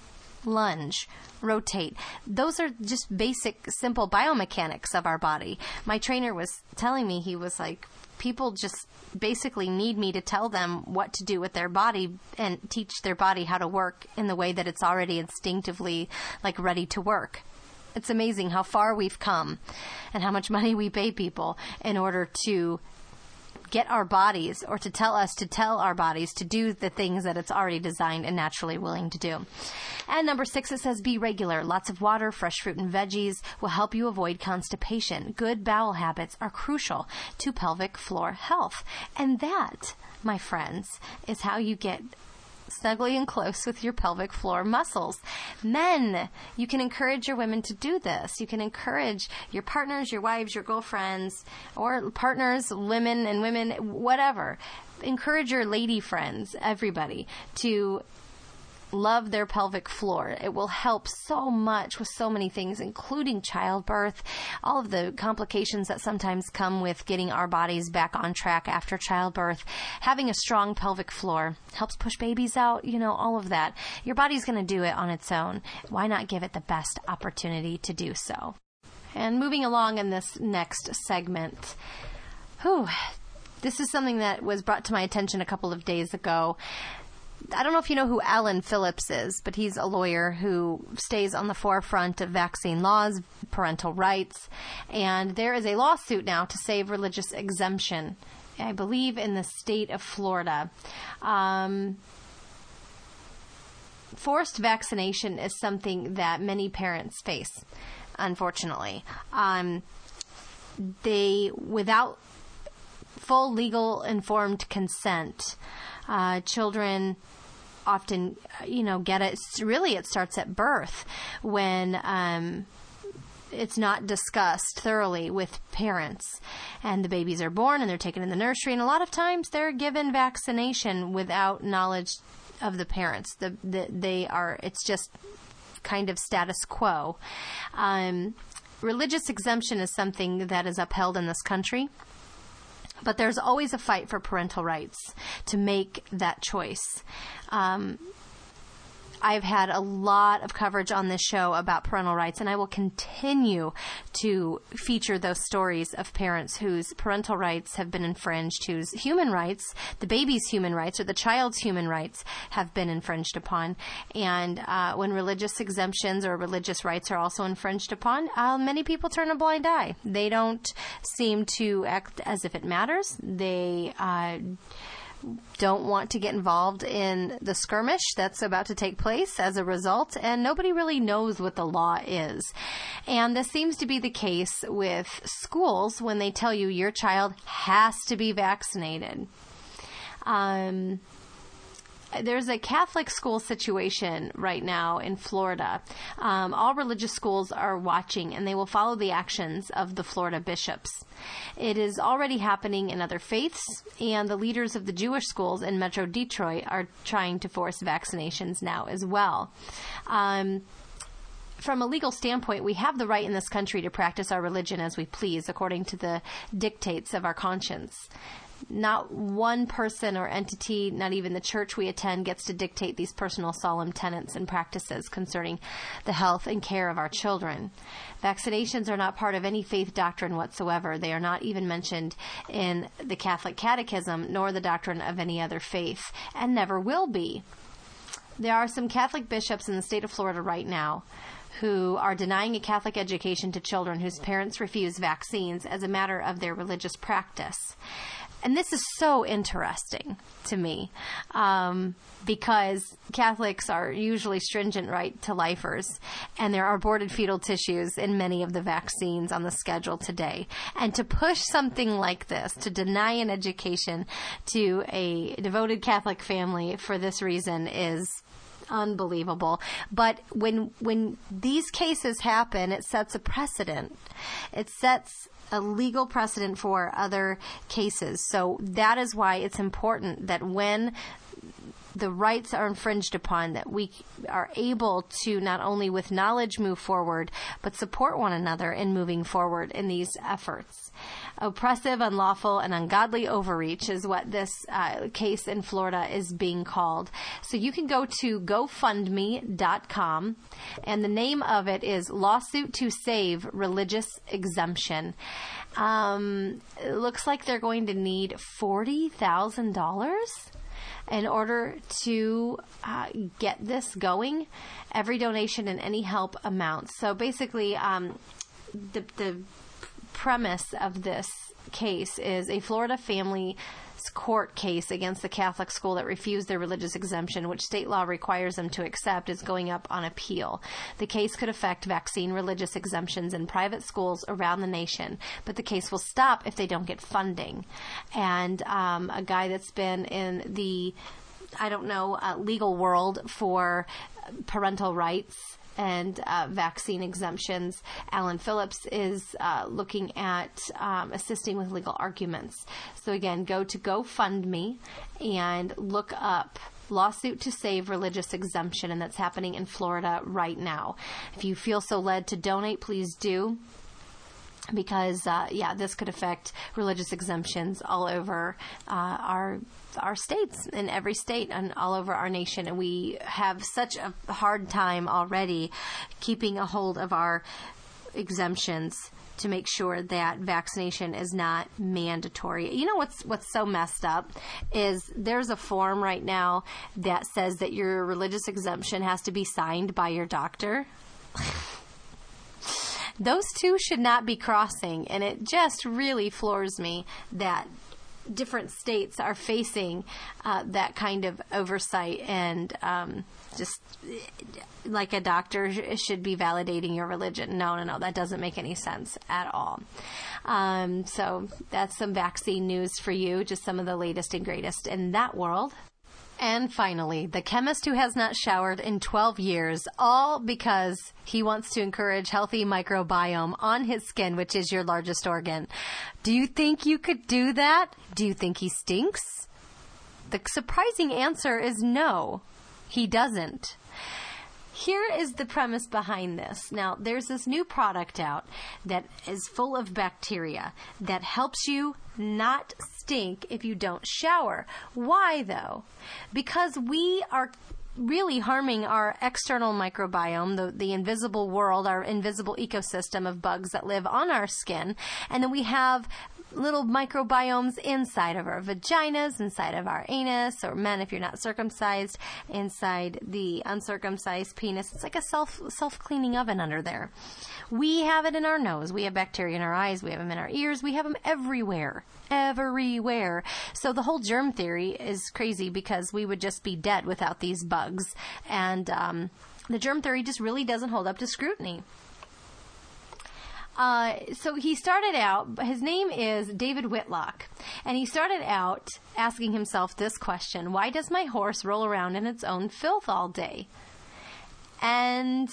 lunge, rotate. Those are just basic, simple biomechanics of our body. My trainer was telling me, he was like, people just basically need me to tell them what to do with their body and teach their body how to work in the way that it's already instinctively like ready to work. It's amazing how far we've come and how much money we pay people in order to get our bodies, or to tell us to tell our bodies to do the things that it's already designed and naturally willing to do. And number six, it says be regular. Lots of water, fresh fruit, and veggies will help you avoid constipation. Good bowel habits are crucial to pelvic floor health. And that, my friends, is how you get snugly and close with your pelvic floor muscles. Men, you can encourage your women to do this. You can encourage your partners, your wives, your girlfriends, or partners, women and women, whatever. Encourage your lady friends, everybody, to love their pelvic floor. It will help so much with so many things, including childbirth, all of the complications that sometimes come with getting our bodies back on track after childbirth. Having a strong pelvic floor helps push babies out, you know, all of that. Your body's going to do it on its own. Why not give it the best opportunity to do so? And moving along in this next segment, whew, this is something that was brought to my attention a couple of days ago. I don't know if you know who Alan Phillips is, but he's a lawyer who stays on the forefront of vaccine laws, parental rights, and there is a lawsuit now to save religious exemption, I believe in the state of Florida. Um, forced vaccination is something that many parents face, unfortunately. Um, they, without full legal informed consent, uh, children often, you know, get it. Really, it starts at birth when um, it's not discussed thoroughly with parents. And the babies are born and they're taken in the nursery. And a lot of times they're given vaccination without knowledge of the parents. The, the, they are, it's just kind of status quo. Um, religious exemption is something that is upheld in this country. But there's always a fight for parental rights to make that choice. Um, I've had a lot of coverage on this show about parental rights, and I will continue to feature those stories of parents whose parental rights have been infringed, whose human rights, the baby's human rights or the child's human rights, have been infringed upon. And uh, when religious exemptions or religious rights are also infringed upon, uh, many people turn a blind eye. They don't seem to act as if it matters. They uh don't want to get involved in the skirmish that's about to take place as a result, and nobody really knows what the law is. And this seems to be the case with schools when they tell you your child has to be vaccinated. Um, There's a Catholic school situation right now in Florida. Um, all religious schools are watching, and they will follow the actions of the Florida bishops. It is already happening in other faiths, and the leaders of the Jewish schools in Metro Detroit are trying to force vaccinations now as well. Um, From a legal standpoint, we have the right in this country to practice our religion as we please, according to the dictates of our conscience. Not one person or entity, not even the church we attend, gets to dictate these personal solemn tenets and practices concerning the health and care of our children. Vaccinations are not part of any faith doctrine whatsoever. They are not even mentioned in the Catholic Catechism, nor the doctrine of any other faith, and never will be. There are some Catholic bishops in the state of Florida right now who are denying a Catholic education to children whose parents refuse vaccines as a matter of their religious practice. And this is so interesting to me um, because Catholics are usually stringent right-to-lifers, and there are aborted fetal tissues in many of the vaccines on the schedule today. And to push something like this, to deny an education to a devoted Catholic family for this reason is unbelievable. But when when these cases happen, it sets a precedent. It sets a legal precedent for other cases. So that is why it's important that when the rights are infringed upon, that we are able to not only with knowledge move forward, but support one another in moving forward in these efforts. Oppressive, unlawful, and ungodly overreach is what this uh, case in Florida is being called. So you can go to go fund me dot com, and the name of it is Lawsuit to Save Religious Exemption. Um, it looks like they're going to need forty thousand dollars in order to uh, get this going. Every donation and any help amounts. So basically, um, the, the premise of this case is a Florida family court case against the Catholic school that refused their religious exemption, which state law requires them to accept, is going up on appeal. The case could affect vaccine religious exemptions in private schools around the nation, but the case will stop if they don't get funding. And um, a guy that's been in the, I don't know, uh, legal world for parental rights and uh, vaccine exemptions, Alan Phillips, is uh, looking at um, assisting with legal arguments. So again, go to GoFundMe and look up Lawsuit to Save Religious Exemption, and that's happening in Florida right now. If you feel so led to donate, please do. Because, uh, yeah, this could affect religious exemptions all over uh, our our states, in every state and all over our nation. And we have such a hard time already keeping a hold of our exemptions to make sure that vaccination is not mandatory. You know what's what's so messed up is there's a form right now that says that your religious exemption has to be signed by your doctor. Those two should not be crossing, and it just really floors me that different states are facing uh, that kind of oversight, and um, just like a doctor should be validating your religion. No, no, no, that doesn't make any sense at all. Um, so that's some vaccine news for you, just some of the latest and greatest in that world. And finally, the chemist who has not showered in twelve years, all because he wants to encourage healthy microbiome on his skin, which is your largest organ. Do you think you could do that? Do you think he stinks? The surprising answer is no, he doesn't. here is the premise behind this. Now, there's this new product out that is full of bacteria that helps you not stink if you don't shower. Why, though? Because we are really harming our external microbiome, the, the invisible world, our invisible ecosystem of bugs that live on our skin. And then we have little microbiomes inside of our vaginas, inside of our anus, or men, if you're not circumcised, inside the uncircumcised penis. It's like a self, self-cleaning oven under there. We have it in our nose. We have bacteria in our eyes. We have them in our ears. We have them everywhere. Everywhere. So the whole germ theory is crazy because we would just be dead without these bugs. And um, the germ theory just really doesn't hold up to scrutiny. Uh, so he started out, his name is David Whitlock, and he started out asking himself this question: why does my horse roll around in its own filth all day? And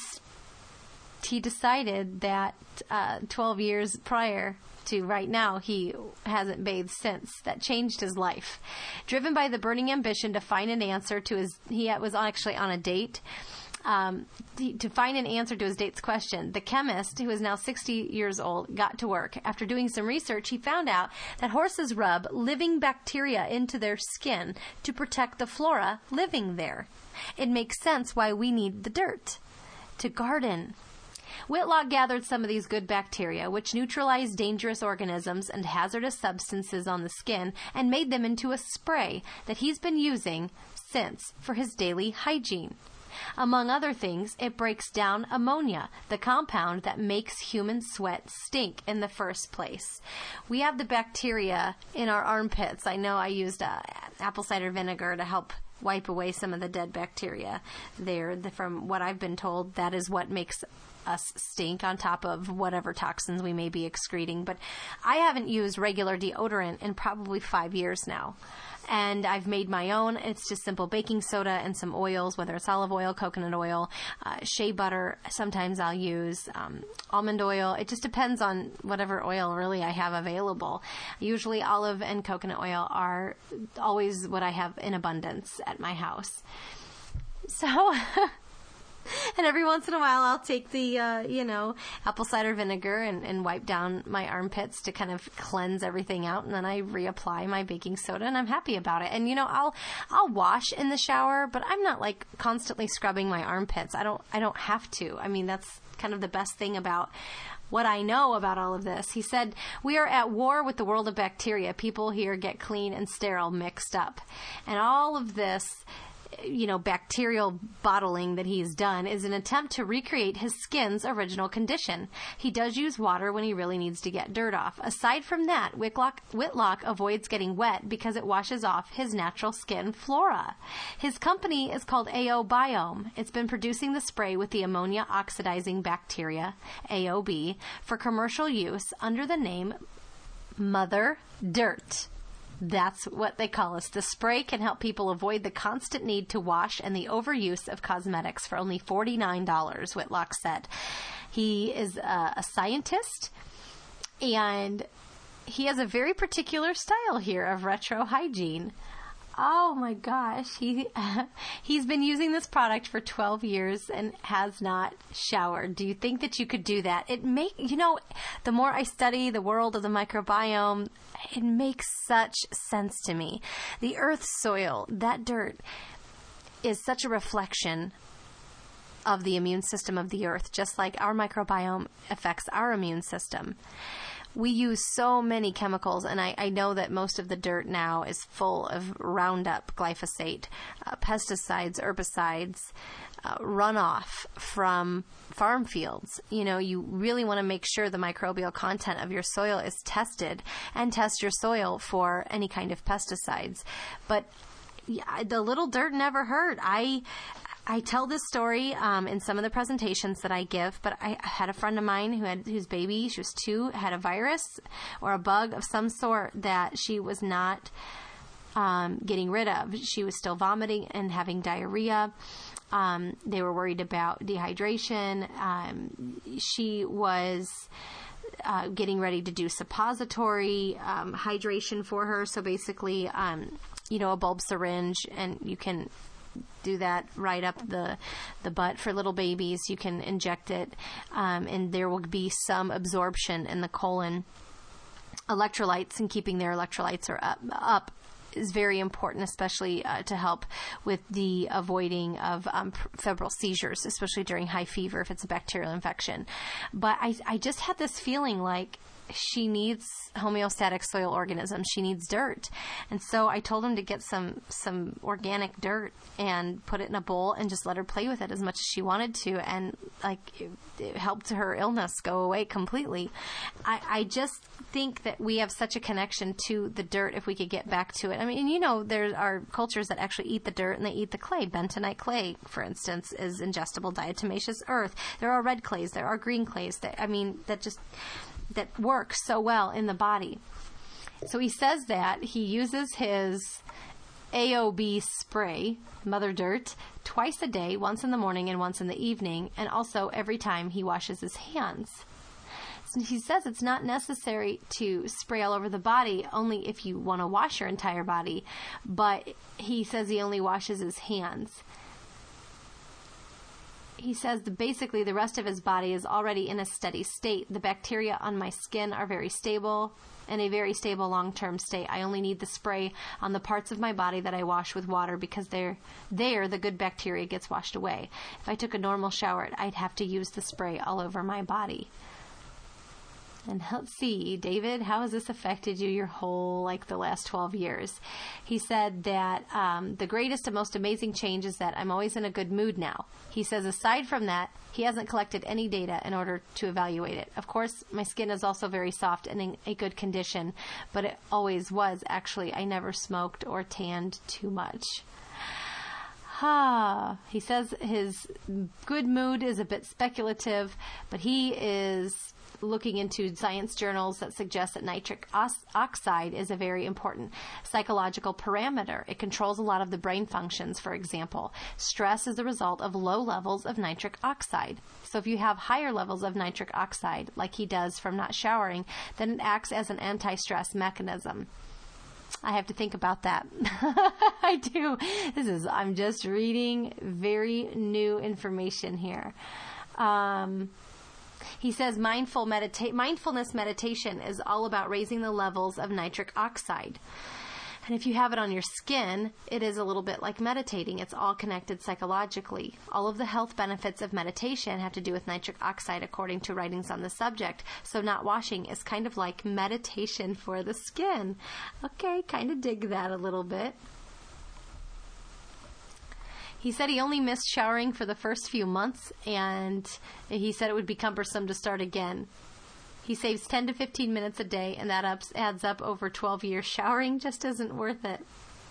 he decided that uh, twelve years prior to right now, he hasn't bathed since. That changed his life. Driven by the burning ambition to find an answer to his, he was actually on a date. Um, to find an answer to his date's question, the chemist, who is now sixty years old, got to work. After doing some research, he found out that horses rub living bacteria into their skin to protect the flora living there. It makes sense why we need the dirt to garden. Whitlock gathered some of these good bacteria, which neutralize dangerous organisms and hazardous substances on the skin, and made them into a spray that he's been using since for his daily hygiene. Among other things, it breaks down ammonia, the compound that makes human sweat stink in the first place. We have the bacteria in our armpits. I know I used uh, apple cider vinegar to help wipe away some of the dead bacteria there. The, from what I've been told, that is what makes us stink, on top of whatever toxins we may be excreting. But I haven't used regular deodorant in probably five years now. And I've made my own. It's just simple baking soda and some oils, whether it's olive oil, coconut oil, uh, shea butter. Sometimes I'll use um, almond oil. It just depends on whatever oil really I have available. Usually olive and coconut oil are always what I have in abundance at my house. So... And every once in a while, I'll take the, uh, you know, apple cider vinegar and, and wipe down my armpits to kind of cleanse everything out. And then I reapply my baking soda, and I'm happy about it. And, you know, I'll I'll wash in the shower, but I'm not, like, constantly scrubbing my armpits. I don't I don't have to. I mean, that's kind of the best thing about what I know about all of this. He said, we are at war with the world of bacteria. People here get clean and sterile mixed up. And all of this, you know, bacterial bottling that he's done is an attempt to recreate his skin's original condition. He does use water when he really needs to get dirt off. Aside from that, Whitlock, Whitlock avoids getting wet because it washes off his natural skin flora. His company is called A O Biome. It's been producing the spray with the ammonia oxidizing bacteria, A O B, for commercial use under the name Mother Dirt. That's what they call us. The spray can help people avoid the constant need to wash and the overuse of cosmetics for only forty-nine dollars, Whitlock said. He is a, a scientist, and he has a very particular style here of retro hygiene. Oh my gosh, he he's been using this product for twelve years and has not showered. Do you think that you could do that? It make you know, the more I study the world of the microbiome, it makes such sense to me. The earth's soil, that dirt, is such a reflection of the immune system of the earth, just like our microbiome affects our immune system. We use so many chemicals, and I, I know that most of the dirt now is full of Roundup, glyphosate, uh, pesticides, herbicides, uh, runoff from farm fields. You know, you really want to make sure the microbial content of your soil is tested, and test your soil for any kind of pesticides. But yeah, the little dirt never hurt. I... I tell this story um, in some of the presentations that I give, but I had a friend of mine who had whose baby, she was two, had a virus or a bug of some sort that she was not um, getting rid of. She was still vomiting and having diarrhea. Um, they were worried about dehydration. Um, she was uh, getting ready to do suppository um, hydration for her. So basically, um, you know, a bulb syringe, and you can do that right up the the butt for little babies. You can inject it, um, and there will be some absorption in the colon. Electrolytes and keeping their electrolytes are up, up is very important, especially uh, to help with the avoiding of um, febrile seizures, especially during high fever if it's a bacterial infection. But I, I just had this feeling like she needs homeostatic soil organisms. She needs dirt. And so I told him to get some, some organic dirt and put it in a bowl and just let her play with it as much as she wanted to. And like it, it helped her illness go away completely. I, I just think that we have such a connection to the dirt if we could get back to it. I mean, you know, there are cultures that actually eat the dirt and they eat the clay. Bentonite clay, for instance, is ingestible diatomaceous earth. There are red clays. There are green clays. That, I mean, that just... that works so well in the body. So he says that he uses his A O B spray, Mother Dirt, twice a day, once in the morning and once in the evening, and also every time he washes his hands. So he says it's not necessary to spray all over the body, only if you want to wash your entire body, but he says he only washes his hands. He says that basically the rest of his body is already in a steady state. The bacteria on my skin are very stable, in a very stable long-term state. I only need the spray on the parts of my body that I wash with water because they're there, the good bacteria gets washed away. If I took a normal shower, I'd have to use the spray all over my body. And let's see, David, how has this affected you your whole, like, the last twelve years? He said that um, the greatest and most amazing change is that I'm always in a good mood now. He says aside from that, he hasn't collected any data in order to evaluate it. Of course, my skin is also very soft and in a good condition, but it always was, actually. I never smoked or tanned too much. Ah, he says his good mood is a bit speculative, but he is looking into science journals that suggest that nitric os- oxide is a very important psychological parameter. It controls a lot of the brain functions, for example. Stress is the result of low levels of nitric oxide. So if you have higher levels of nitric oxide, like he does from not showering, then it acts as an anti-stress mechanism. I have to think about that. I do. This is, I'm just reading very new information here. Um, He says mindful medita- mindfulness meditation is all about raising the levels of nitric oxide. And if you have it on your skin, it is a little bit like meditating. It's all connected psychologically. All of the health benefits of meditation have to do with nitric oxide, according to writings on the subject. So not washing is kind of like meditation for the skin. Okay, kind of dig that a little bit. He said he only missed showering for the first few months, and he said it would be cumbersome to start again. He saves ten to fifteen minutes a day, and that ups, adds up over twelve years. Showering just isn't worth it.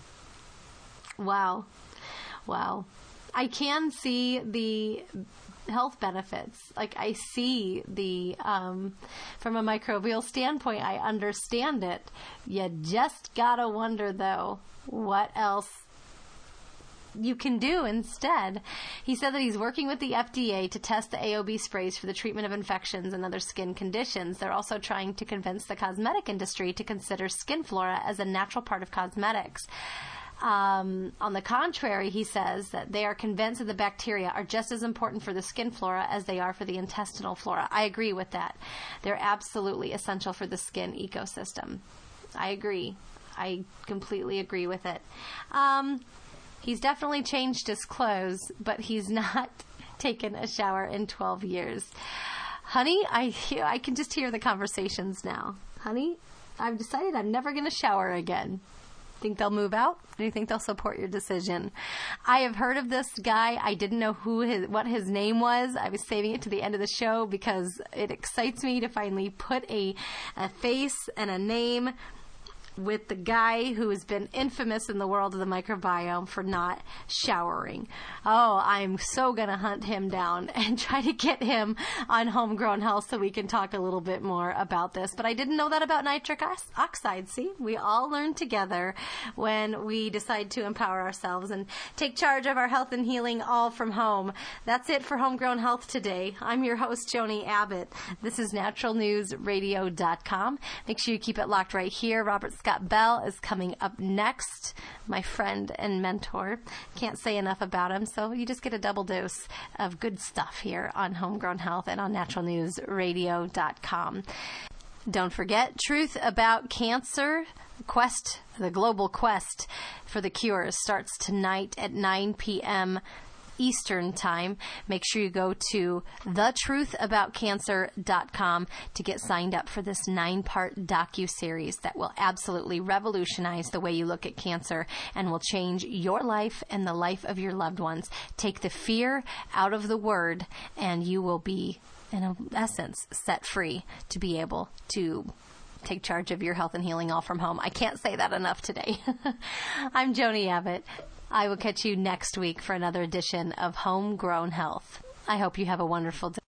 Wow. Wow. I can see the health benefits. Like, I see the, um, from a microbial standpoint, I understand it. You just gotta wonder, though, what else you can do instead. He said that he's working with the F D A to test the A O B sprays for the treatment of infections and other skin conditions. They're also trying to convince the cosmetic industry to consider skin flora as a natural part of cosmetics. Um, on the contrary, he says that they are convinced that the bacteria are just as important for the skin flora as they are for the intestinal flora. I agree with that. They're absolutely essential for the skin ecosystem. I agree. I completely agree with it. Um, He's definitely changed his clothes, but he's not taken a shower in twelve years. Honey, I hear, I can just hear the conversations now. Honey, I've decided I'm never going to shower again. Think they'll move out? Do you think they'll support your decision? I have heard of this guy. I didn't know who his, what his name was. I was saving it to the end of the show because it excites me to finally put a, a face and a name with the guy who has been infamous in the world of the microbiome for not showering. Oh, I'm so going to hunt him down and try to get him on Homegrown Health so we can talk a little bit more about this. But I didn't know that about nitric oxide. See, we all learn together when we decide to empower ourselves and take charge of our health and healing all from home. That's it for Homegrown Health today. I'm your host, Joni Abbott. This is natural news radio dot com. Make sure you keep it locked right here. Robert Scott Scott Bell is coming up next, my friend and mentor. Can't say enough about him, so you just get a double dose of good stuff here on Homegrown Health and on natural news radio dot com. Don't forget, Truth About Cancer Quest, the global quest for the cure starts tonight at nine p.m. Eastern Time. Make sure you go to the truth about cancer dot com to get signed up for this nine-part docu-series that will absolutely revolutionize the way you look at cancer and will change your life and the life of your loved ones. Take the fear out of the word, and you will be, in essence, set free to be able to take charge of your health and healing all from home. I can't say that enough today. I'm Joni Abbott. I will catch you next week for another edition of Homegrown Health. I hope you have a wonderful day.